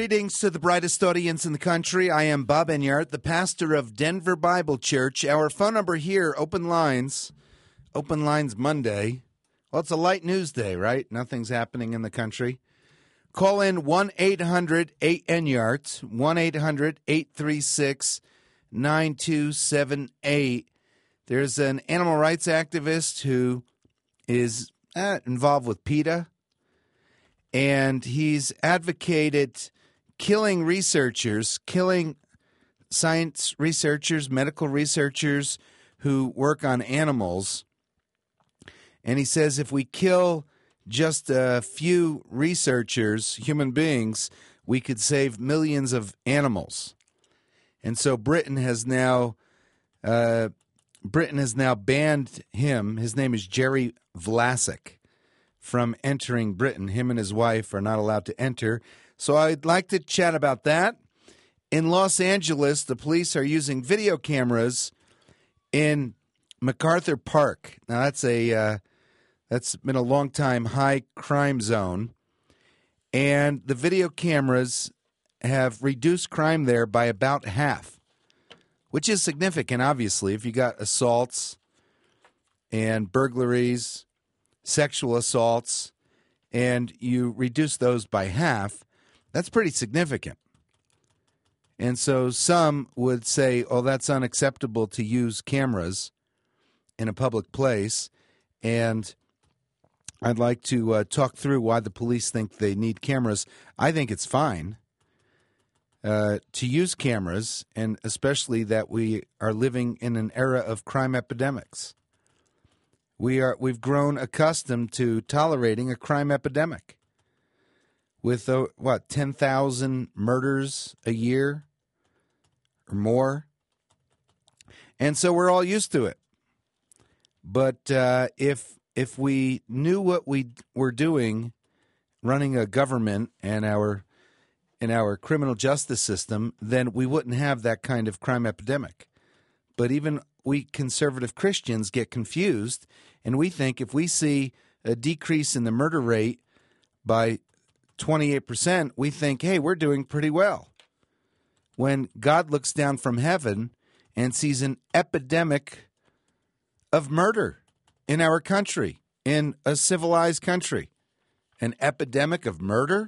Greetings to the brightest audience in the country. I am Bob Enyart, the pastor of Denver Bible Church. Our phone number here, open lines Monday. Well, it's a light news day, right? Nothing's happening in the country. Call in 1-800-8-ENYART, 1-800-836-9278. There's an animal rights activist who is involved with PETA, and he's advocated killing science researchers, medical researchers who work on animals. And he says if we kill just a few researchers, human beings, we could save millions of animals. And so Britain has now banned him. His name is Jerry Vlasic, from entering Britain. Him and his wife are not allowed to enter. So I'd like to chat about that. In Los Angeles, the police are using video cameras in MacArthur Park. Now, that's been a long time high crime zone. And the video cameras have reduced crime there by about half, which is significant, obviously. If you got assaults and burglaries, sexual assaults, and you reduce those by half, that's pretty significant. And so some would say, oh, that's unacceptable to use cameras in a public place. And I'd like to talk through why the police think they need cameras. I think it's fine to use cameras, and especially that we are living in an era of crime epidemics. We've grown accustomed to tolerating a crime epidemic with 10,000 murders a year or more, and so we're all used to it. But if we knew what we were doing, running a government and our criminal justice system, then we wouldn't have that kind of crime epidemic. But even we conservative Christians get confused, and we think if we see a decrease in the murder rate by 28%, we think, hey, we're doing pretty well. When God looks down from heaven and sees an epidemic of murder in our country, in a civilized country, an epidemic of murder?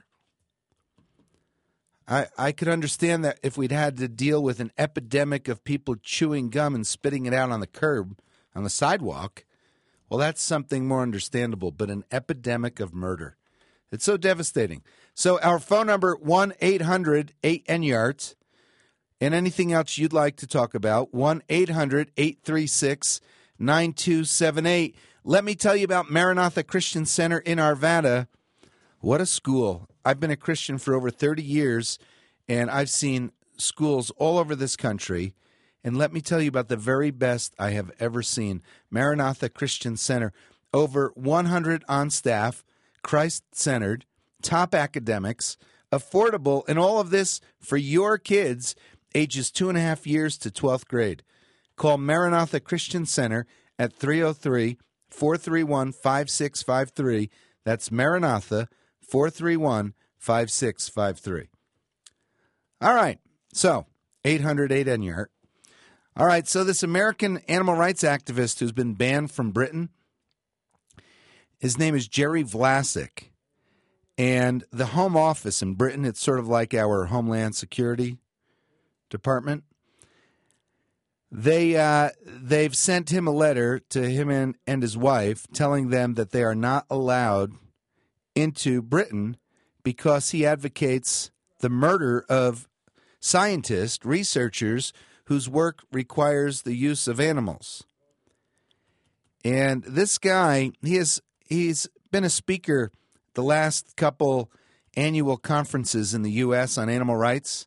I could understand that if we'd had to deal with an epidemic of people chewing gum and spitting it out on the curb, on the sidewalk, well, that's something more understandable. But an epidemic of murder, it's so devastating. So our phone number, 1-800-8-ENYART, and anything else you'd like to talk about, 1-800-836-9278. Let me tell you about Maranatha Christian Center in Arvada. What a school. I've been a Christian for over 30 years, and I've seen schools all over this country. And let me tell you about the very best I have ever seen. Maranatha Christian Center, over 100 on staff, Christ-centered, top academics, affordable, and all of this for your kids, ages 2.5 years to 12th grade. Call Maranatha Christian Center at 303-431-5653. That's Maranatha, 431-5653. All right, so 800-8-ENYART. All right, so this American animal rights activist who's been banned from Britain, his name is Jerry Vlasic. And the Home Office in Britain, it's sort of like our Homeland Security Department. They've sent him a letter to him and his wife telling them that they are not allowed into Britain because he advocates the murder of scientists, researchers whose work requires the use of animals. And this guy, he's been a speaker the last couple annual conferences in the U.S. on animal Rights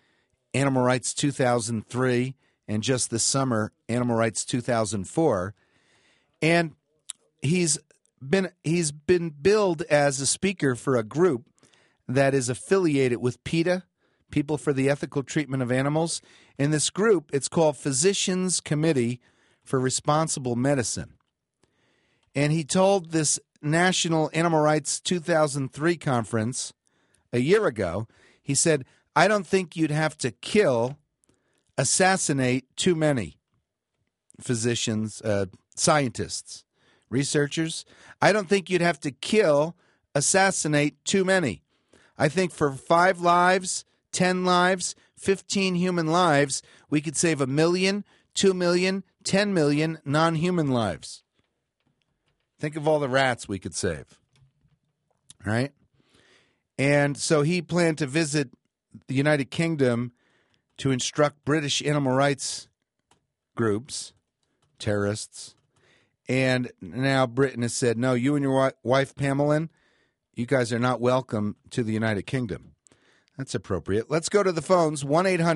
2003, and just this summer, Animal Rights 2004. And he's been billed as a speaker for a group that is affiliated with PETA, People for the Ethical Treatment of Animals. In this group, it's called Physicians Committee for Responsible Medicine. And he told this National Animal Rights 2003 conference a year ago, He said, I don't think you'd have to assassinate too many physicians, scientists, researchers. I don't think you'd have to assassinate too many. I think for 5 lives, 10 lives, 15 human lives, we could save 1 million, 2 million, 10 million non-human lives. Think of all the rats we could save, right? And so he planned to visit the United Kingdom to instruct British animal rights groups, terrorists. And now Britain has said, no, you and your wife, Pamela, you guys are not welcome to the United Kingdom. That's appropriate. Let's go to the phones,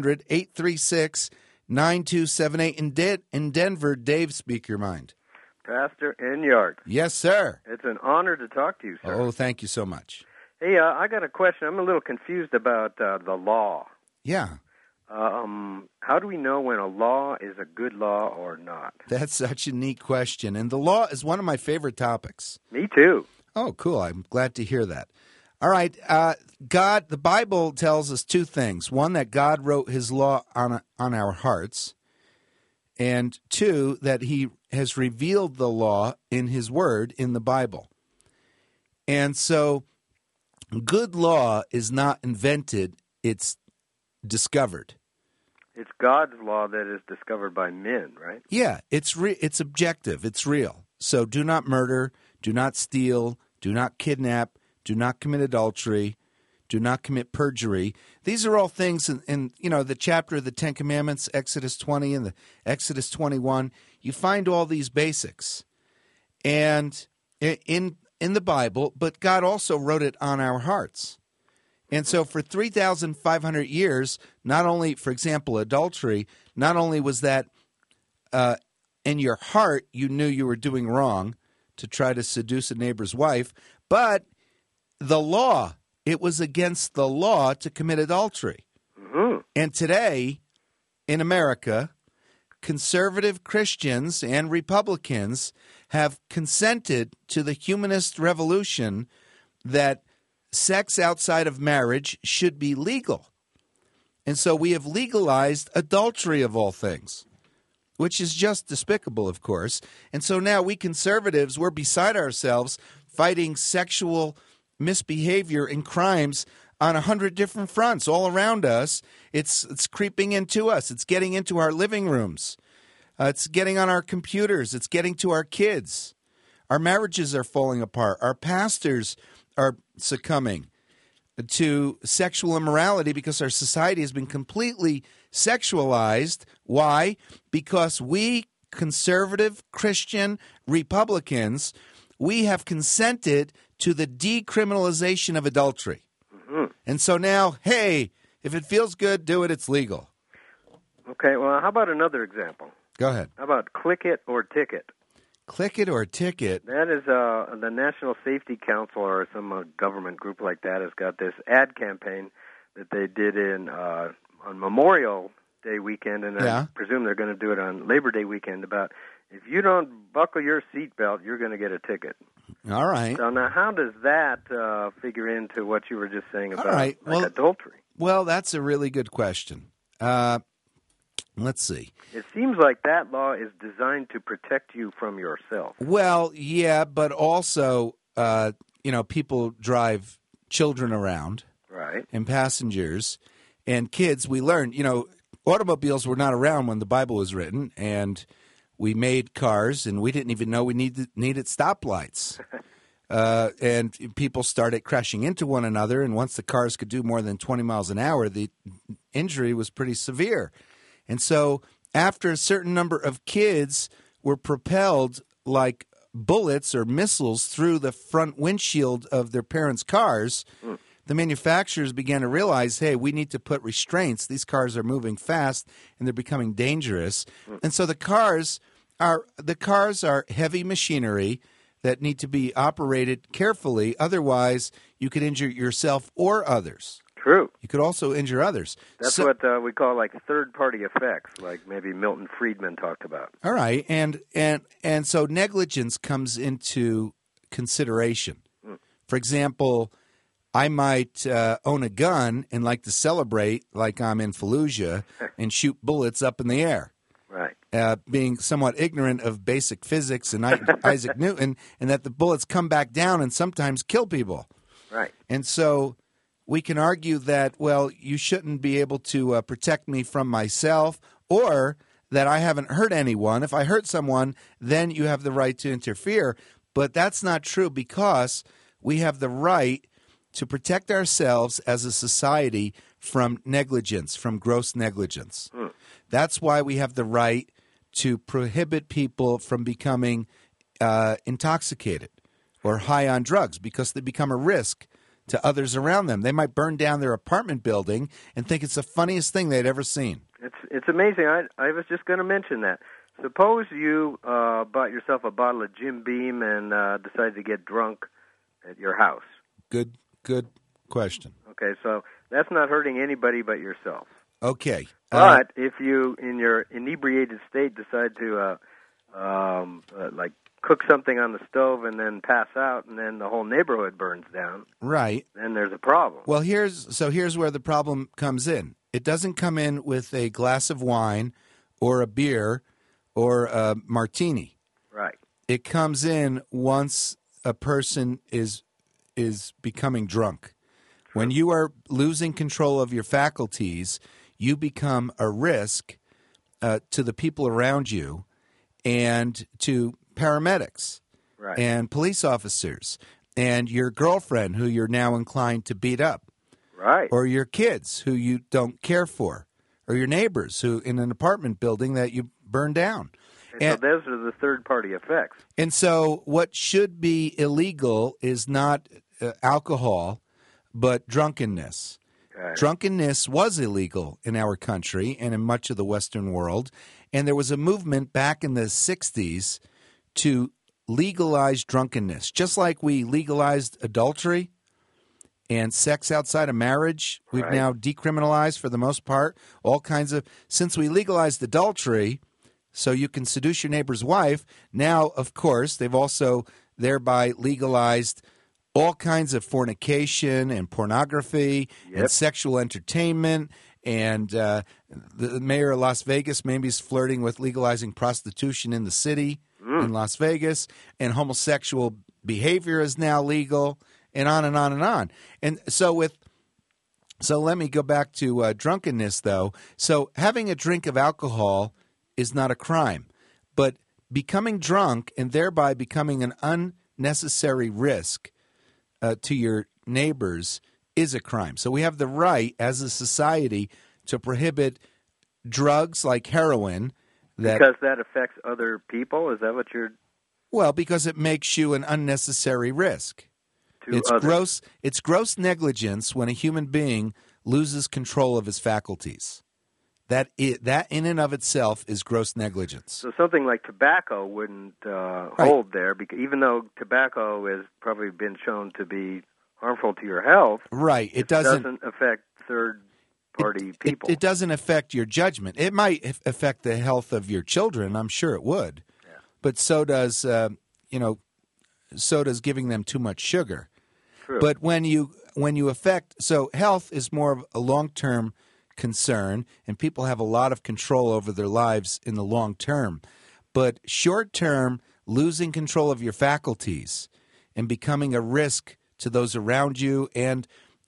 1-800-836-9278. In Denver, Dave, speak your mind. Pastor Enyart. Yes, sir. It's an honor to talk to you, sir. Oh, thank you so much. Hey, I got a question. I'm a little confused about the law. Yeah. How do we know when a law is a good law or not? That's such a neat question. And the law is one of my favorite topics. Me too. Oh, cool. I'm glad to hear that. All right. The Bible tells us 2 things. One, that God wrote his law on our hearts. And 2, that he has revealed the law in his word in the Bible. And so good law is not invented, it's discovered. It's God's law that is discovered by men, right? Yeah, it's objective, it's real. So do not murder, do not steal, do not kidnap, do not commit adultery, do not commit perjury. These are all things in the chapter of the 10 Commandments, Exodus 20 and the Exodus 21. You find all these basics. And in the Bible, but God also wrote it on our hearts. And so for 3,500 years, not only, for example, adultery, not only was that in your heart you knew you were doing wrong to try to seduce a neighbor's wife, but the law, it was against the law to commit adultery. Mm-hmm. And today, in America, conservative Christians and Republicans have consented to the humanist revolution that sex outside of marriage should be legal. And so we have legalized adultery of all things, which is just despicable, of course. And so now we conservatives, we're beside ourselves fighting sexual misbehavior and crimes on 100 different fronts all around us. It's creeping into us. It's getting into our living rooms. It's getting on our computers. It's getting to our kids. Our marriages are falling apart. Our pastors are succumbing to sexual immorality because our society has been completely sexualized. Why? Because we conservative Christian Republicans, we have consented to the decriminalization of adultery. Mm-hmm. And so now, hey, if it feels good, do it. It's legal. Okay, well, how about another example? Go ahead. How about click it or ticket? Click it or ticket. That is the National Safety Council or some government group like that has got this ad campaign that they did on Memorial Day weekend, and I presume they're going to do it on Labor Day weekend about if you don't buckle your seatbelt, you're going to get a ticket. All right. So now how does that figure into what you were just saying about adultery? Well, that's a really good question. Let's see. It seems like that law is designed to protect you from yourself. Well, yeah, but also, people drive children around. Right. And passengers and kids. We learned, automobiles were not around when the Bible was written, and we made cars, and we didn't even know we needed stoplights. And people started crashing into one another, and once the cars could do more than 20 miles an hour, the injury was pretty severe. And so after a certain number of kids were propelled like bullets or missiles through the front windshield of their parents' cars, the manufacturers began to realize, hey, we need to put restraints. These cars are moving fast, and they're becoming dangerous. And so the cars are heavy machinery that need to be operated carefully. Otherwise, you could injure yourself or others. True. You could also injure others. That's what we call like third-party effects, like maybe Milton Friedman talked about. All right, and so negligence comes into consideration. For example, I might own a gun and like to celebrate like I'm in Fallujah and shoot bullets up in the air. Right. Being somewhat ignorant of basic physics and Isaac Newton, and that the bullets come back down and sometimes kill people. Right. And so we can argue that, well, you shouldn't be able to protect me from myself, or that I haven't hurt anyone. If I hurt someone, then you have the right to interfere. But that's not true, because we have the right to protect ourselves as a society from negligence, from gross negligence. That's why we have the right to prohibit people from becoming intoxicated or high on drugs, because they become a risk to others around them. They might burn down their apartment building and think it's the funniest thing they'd ever seen. It's amazing. I was just going to mention that. Suppose you bought yourself a bottle of Jim Beam and decided to get drunk at your house. Good question. Okay, so that's not hurting anybody but yourself. Okay. But if you, in your inebriated state, decide to like cook something on the stove and then pass out, and then the whole neighborhood burns down, right, then there's a problem. Well, here's where the problem comes in. It doesn't come in with a glass of wine or a beer or a martini. Right. It comes in once a person is becoming drunk. True. When you are losing control of your faculties, you become a risk to the people around you and to paramedics, right, and police officers and your girlfriend who you're now inclined to beat up, right, or your kids who you don't care for, or your neighbors who in an apartment building that you burn down. And so those are the third-party effects. And so what should be illegal is not alcohol, but drunkenness. Drunkenness was illegal in our country and in much of the Western world, and there was a movement back in the 60s to legalize drunkenness. Just like we legalized adultery and sex outside of marriage, we've right, now decriminalized, for the most part, all kinds of... Since we legalized adultery, so you can seduce your neighbor's wife, now, of course, they've also thereby legalized all kinds of fornication and pornography, yep, and sexual entertainment. And the mayor of Las Vegas maybe is flirting with legalizing prostitution in the city in Las Vegas, and homosexual behavior is now legal, and on and on and on. And so let me go back to drunkenness, though. So having a drink of alcohol is not a crime, but becoming drunk and thereby becoming an unnecessary risk to your neighbors is a crime. So we have the right as a society to prohibit drugs like heroin. Because that affects other people? Is that what you're... Well, because it makes you an unnecessary risk. It's gross negligence when a human being loses control of his faculties. That in and of itself is gross negligence. So something like tobacco wouldn't hold there, because even though tobacco has probably been shown to be harmful to your health, right? It doesn't affect third-party people. It doesn't affect your judgment. It might affect the health of your children. I'm sure it would, yeah, but so does giving them too much sugar. True. But when you affect, so health is more of a long-term concern, and people have a lot of control over their lives in the long term. But short term, losing control of your faculties and becoming a risk to those around you and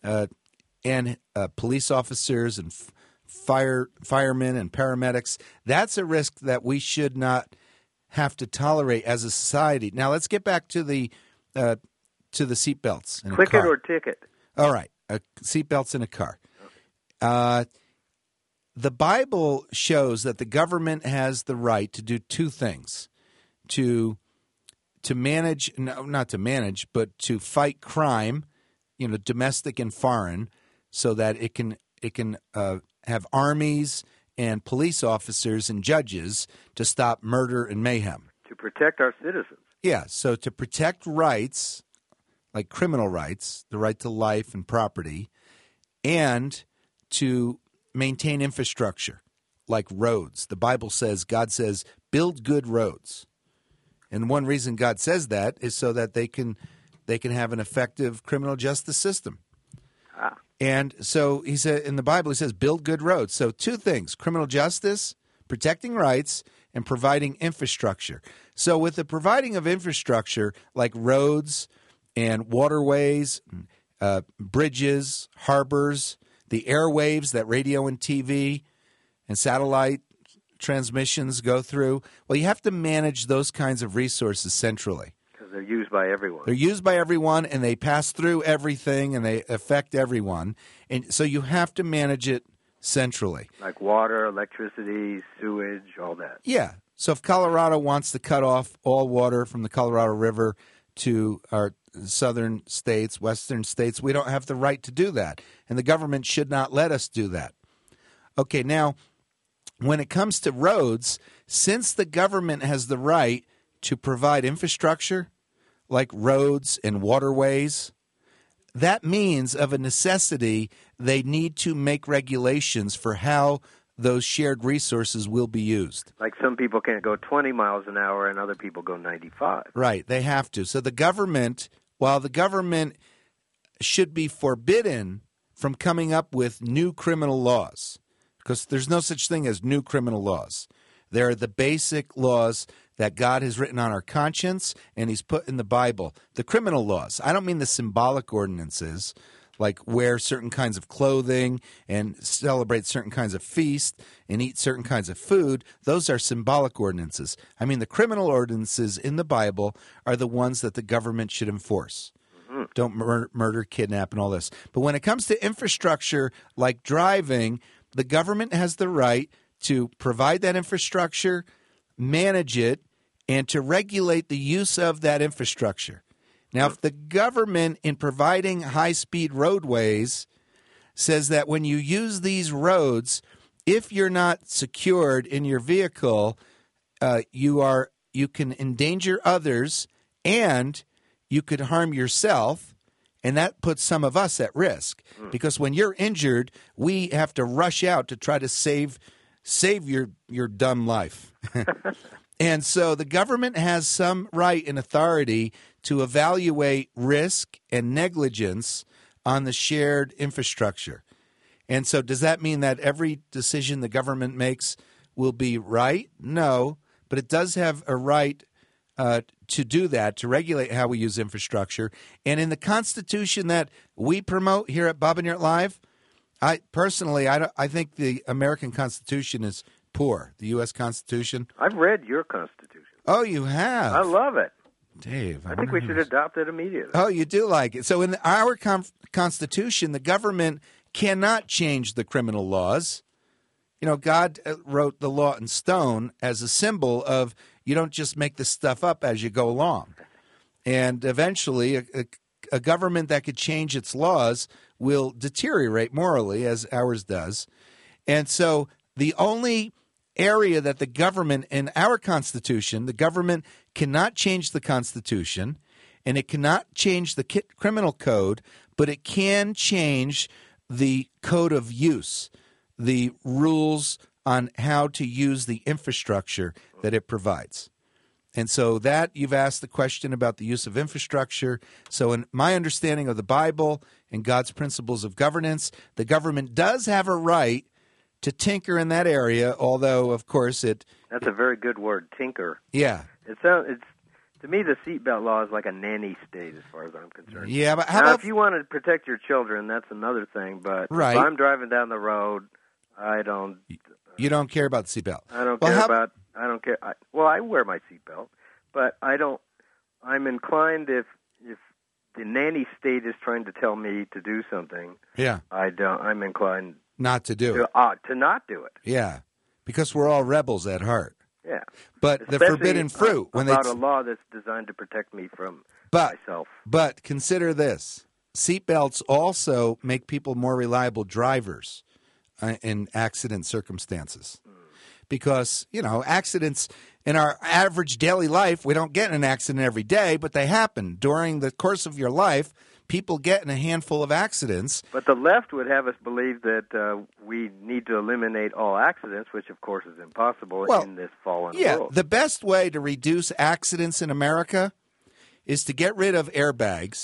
police officers and firemen and paramedics, that's a risk that we should not have to tolerate as a society. Now let's get back to the seatbelts in a car. Click it or ticket. All right, seatbelts in a car. The Bible shows that the government has the right to do two things: to manage, not to manage, but to fight crime, domestic and foreign, so that it can have armies and police officers and judges to stop murder and mayhem. To protect our citizens. Yeah, so to protect rights, like criminal rights, the right to life and property, and to maintain infrastructure like roads. The Bible says, God says, build good roads. And one reason God says that is so that they can have an effective criminal justice system. And so he said in the Bible, he says, build good roads. So two things, criminal justice, protecting rights, and providing infrastructure. So with the providing of infrastructure like roads and waterways, bridges, harbors, the airwaves that radio and TV and satellite transmissions go through, well, you have to manage those kinds of resources centrally. Because they're used by everyone. They're used by everyone, and they pass through everything, and they affect everyone. And so you have to manage it centrally. Like water, electricity, sewage, all that. Yeah. So if Colorado wants to cut off all water from the Colorado River to our southern states, western states, we don't have the right to do that. And the government should not let us do that. Okay, now, when it comes to roads, since the government has the right to provide infrastructure like roads and waterways, that means of a necessity they need to make regulations for how those shared resources will be used. Like some people can't go 20 miles an hour and other people go 95. Right, they have to. So the government, while the government should be forbidden from coming up with new criminal laws, because there's no such thing as new criminal laws. There are the basic laws that God has written on our conscience and he's put in the Bible. The criminal laws. I don't mean the symbolic ordinances, like wear certain kinds of clothing and celebrate certain kinds of feasts and eat certain kinds of food. Those are symbolic ordinances. I mean, the criminal ordinances in the Bible are the ones that the government should enforce. Mm-hmm. Don't murder, kidnap, and all this. But when it comes to infrastructure like driving, the government has the right to provide that infrastructure, manage it, and to regulate the use of that infrastructure. Now, if the government, in providing high-speed roadways, says that when you use these roads, if you're not secured in your vehicle, you can endanger others and you could harm yourself, and that puts some of us at risk. Because when you're injured, we have to rush out to try to save your dumb life. And so the government has some right and authority to evaluate risk and negligence on the shared infrastructure. And so does that mean that every decision the government makes will be right? No, but it does have a right to do that, to regulate how we use infrastructure. And in the Constitution that we promote here at Bob and Yurt Live, I think the American Constitution is poor, the U.S. Constitution. I've read your Constitution. Oh, you have? I love it. Dave, I think we should adopt it immediately. Oh, you do like it. So in our Constitution, the government cannot change the criminal laws. You know, God wrote the law in stone as a symbol of you don't just make this stuff up as you go along. And eventually, a government that could change its laws will deteriorate morally, as ours does. And so the only area that the government, in our Constitution, the government cannot change the Constitution, and it cannot change the criminal code, but it can change the code of use, the rules on how to use the infrastructure that it provides. And so that you've asked the question about the use of infrastructure. So in my understanding of the Bible and God's principles of governance, the government does have a right to tinker in that area, although, of course, That's a very good word, tinker. Yeah. It's to me, the seatbelt law is like a nanny state as far as I'm concerned. Yeah, but now, if you want to protect your children, that's another thing. But right. If I'm driving down the road, I don't. You don't care about the seatbelt. I don't care about. I don't care. I wear my seatbelt, but I don't. I'm inclined if the nanny state is trying to tell me to do something. Yeah. I'm inclined not to do it. To not do it. Yeah, because we're all rebels at heart. Yeah. But especially the forbidden fruit about a law that's designed to protect me from myself. But consider this: seatbelts also make people more reliable drivers in accident circumstances. Because, accidents in our average daily life, we don't get in an accident every day, but they happen. During the course of your life, people get in a handful of accidents. But the left would have us believe that we need to eliminate all accidents, which, of course, is impossible in this fallen world. The best way to reduce accidents in America is to get rid of airbags,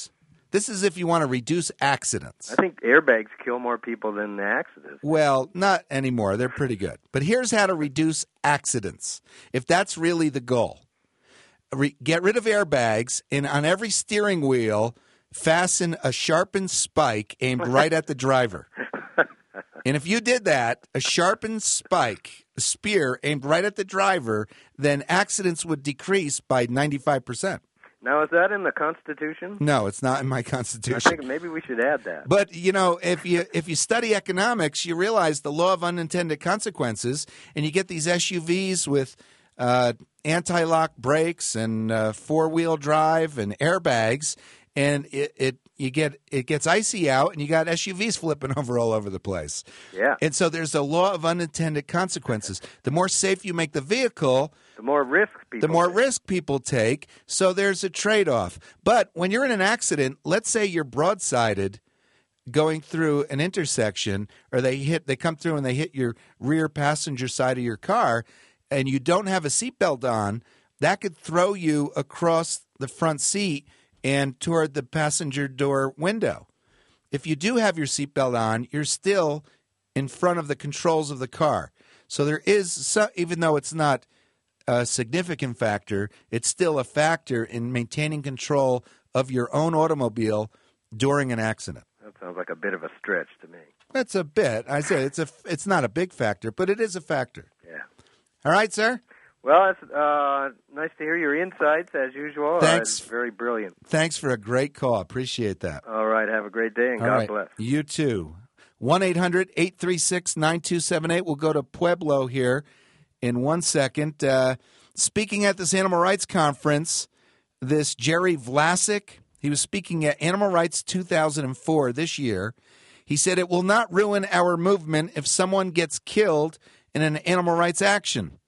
This is if you want to reduce accidents. I think airbags kill more people than the accidents. Well, not anymore. They're pretty good. But here's how to reduce accidents, if that's really the goal. Get rid of airbags, and on every steering wheel, fasten a sharpened spike aimed right at the driver. And if you did that, a sharpened spike, a spear aimed right at the driver, then accidents would decrease by 95%. Now, is that in the Constitution? No, it's not in my Constitution. I think maybe we should add that. But, if you study economics, you realize the law of unintended consequences, and you get these SUVs with anti-lock brakes and four-wheel drive and airbags, and it gets icy out, and you got SUVs flipping over all over the place. Yeah. And so there's a law of unintended consequences. The more safe you make the vehicle, the more risk people take. So there's a trade-off. But when you're in an accident, let's say you're broadsided going through an intersection, or they come through and they hit your rear passenger side of your car, and you don't have a seatbelt on, that could throw you across the front seat and toward the passenger door window. If you do have your seatbelt on, you're still in front of the controls of the car. So there is, even though it's not a significant factor, it's still a factor in maintaining control of your own automobile during an accident. That sounds like a bit of a stretch to me. That's a bit. I say it's not a big factor, but it is a factor. Yeah. All right, sir? Well, it's nice to hear your insights, as usual. Thanks. It's very brilliant. Thanks for a great call. Appreciate that. All right. Have a great day, and God bless. You too. 1-800-836-9278. We'll go to Pueblo here in 1 second. Speaking at this animal rights conference, this Jerry Vlasic, he was speaking at Animal Rights 2004 this year. He said, "It will not ruin our movement if someone gets killed in an animal rights action."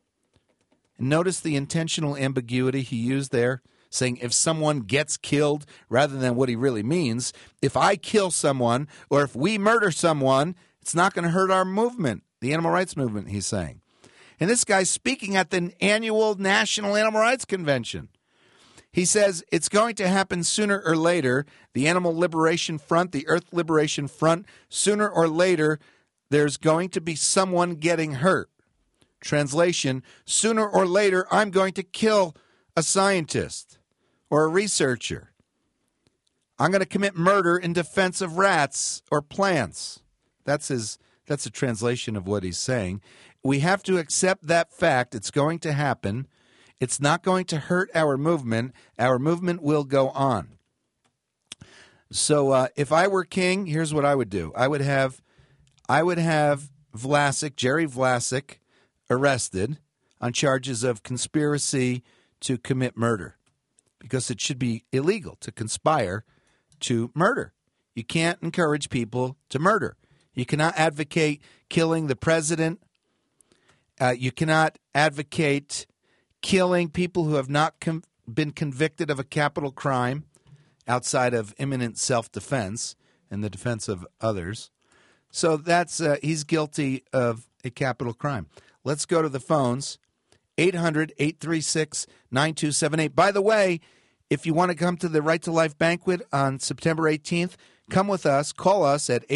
Notice the intentional ambiguity he used there, saying if someone gets killed rather than what he really means. If I kill someone or if we murder someone, it's not going to hurt our movement, the animal rights movement, he's saying. And this guy's speaking at the annual National Animal Rights Convention. He says it's going to happen sooner or later. The Animal Liberation Front, the Earth Liberation Front, sooner or later, there's going to be someone getting hurt. Translation, sooner or later, I'm going to kill a scientist or a researcher. I'm going to commit murder in defense of rats or plants. That's a translation of what he's saying. We have to accept that fact. It's going to happen. It's not going to hurt our movement. Our movement will go on. So if I were king, here's what I would do. I would have Vlasic, Jerry Vlasic, arrested on charges of conspiracy to commit murder, because it should be illegal to conspire to murder. You can't encourage people to murder. You cannot advocate killing the president. You cannot advocate killing people who have not been convicted of a capital crime outside of imminent self-defense and the defense of others. So that's he's guilty of a capital crime. Let's go to the phones, 800-836-9278. By the way, if you want to come to the Right to Life banquet on September 18th, come with us. Call us at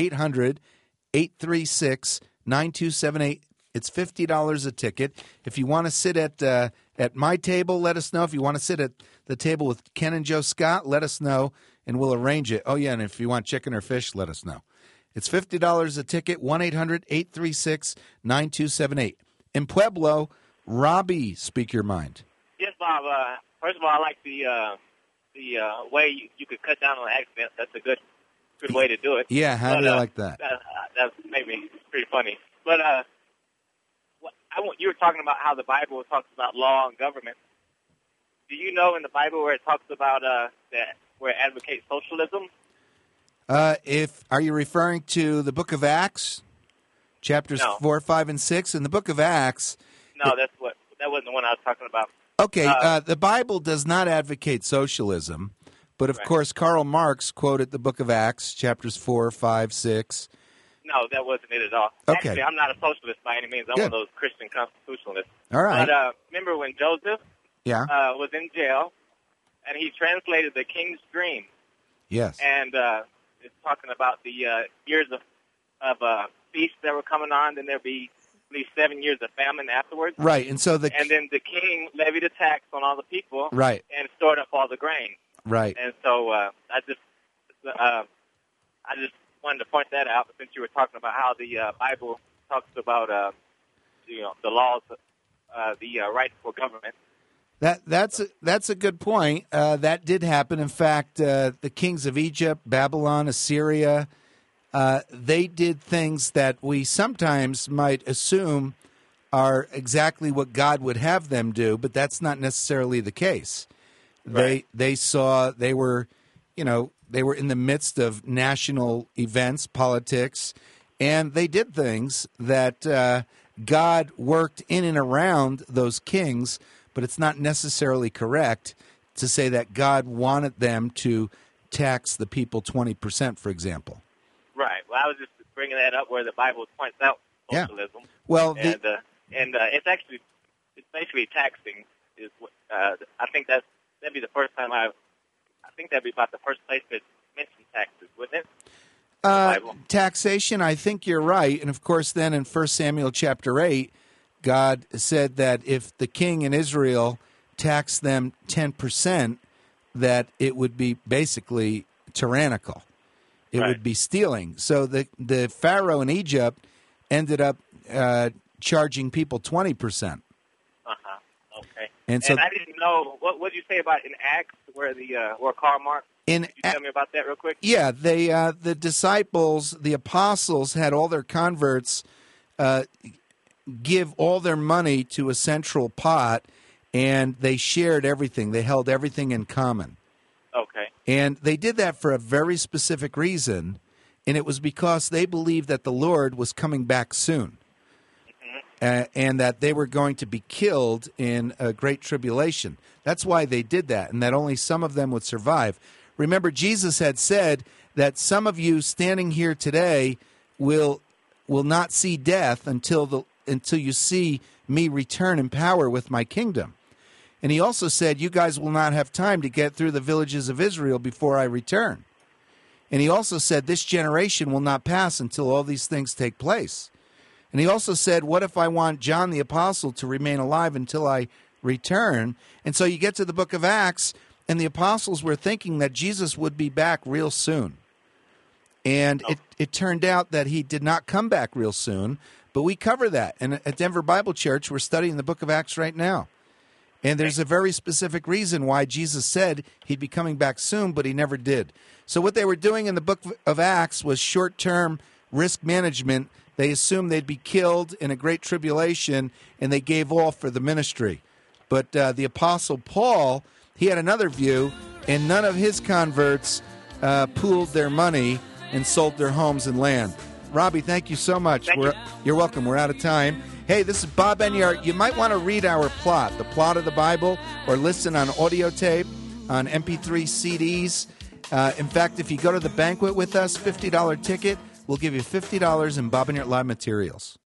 800-836-9278. It's $50 a ticket. If you want to sit at my table, let us know. If you want to sit at the table with Ken and Joe Scott, let us know, and we'll arrange it. Oh, yeah, and if you want chicken or fish, let us know. It's $50 a ticket, 1-800-836-9278. In Pueblo, Robbie, speak your mind. Yes, Bob. First of all, I like the way you could cut down on accidents. That's a good way to do it. Yeah, how do you like that? That made me pretty funny. But you were talking about how the Bible talks about law and government. Do you know in the Bible where it talks about where it advocates socialism? Are you referring to the Book of Acts, chapters 4, 5, and 6? In the Book of Acts, no, that wasn't the one I was talking about. Okay, the Bible does not advocate socialism, but of course, Karl Marx quoted the Book of Acts, chapters 4, 5, 6. No, that wasn't it at all. Okay. Actually, I'm not a socialist by any means. I'm one of those Christian constitutionalists. All right. But remember when Joseph was in jail, and he translated the king's dream. Yes. And it's talking about the years of feasts that were coming on, then there'd be at least 7 years of famine afterwards. Right, and then the king levied a tax on all the people, right, and stored up all the grain. Right. And so I just wanted to point that out, since you were talking about how the Bible talks about the laws, the rights for government. That's a good point. That did happen. In fact, the kings of Egypt, Babylon, Assyria, they did things that we sometimes might assume are exactly what God would have them do, but that's not necessarily the case. Right. They were in the midst of national events, politics, and they did things that God worked in and around those kings. But it's not necessarily correct to say that God wanted them to tax the people 20%, for example. Right. Well, I was just bringing that up where the Bible points out socialism. Yeah. Well, it's basically taxing. I think that'd be the first time I think that'd be about the first place that mentioned taxes, wouldn't it? Taxation, I think you're right. And of course, then in 1 Samuel chapter 8, God said that if the king in Israel taxed them 10%, that it would be basically tyrannical. It would be stealing. So the Pharaoh in Egypt ended up charging people 20%. Okay. And so I didn't know, what did you say about in Acts where Karl Marx? Can you tell me about that real quick? Yeah, the disciples, the apostles, had all their converts give all their money to a central pot, and they shared everything. They held everything in common. Okay. And they did that for a very specific reason, and it was because they believed that the Lord was coming back soon, and that they were going to be killed in a great tribulation. That's why they did that, and that only some of them would survive. Remember, Jesus had said that some of you standing here today will not see death until you see me return in power with my kingdom. And he also said, you guys will not have time to get through the villages of Israel before I return. And he also said, this generation will not pass until all these things take place. And he also said, what if I want John the Apostle to remain alive until I return? And so you get to the book of Acts, and the apostles were thinking that Jesus would be back real soon. And it turned out that he did not come back real soon, but we cover that. And at Denver Bible Church, we're studying the book of Acts right now. And there's a very specific reason why Jesus said he'd be coming back soon, but he never did. So what they were doing in the book of Acts was short-term risk management. They assumed they'd be killed in a great tribulation, and they gave all for the ministry. But the Apostle Paul, he had another view, and none of his converts pooled their money and sold their homes and land. Robbie, thank you so much. You're welcome. We're out of time. Hey, this is Bob Enyart. You might want to read our plot, the plot of the Bible, or listen on audio tape, on MP3 CDs. In fact, if you go to the banquet with us, $50 ticket, we'll give you $50 in Bob Enyart Live materials.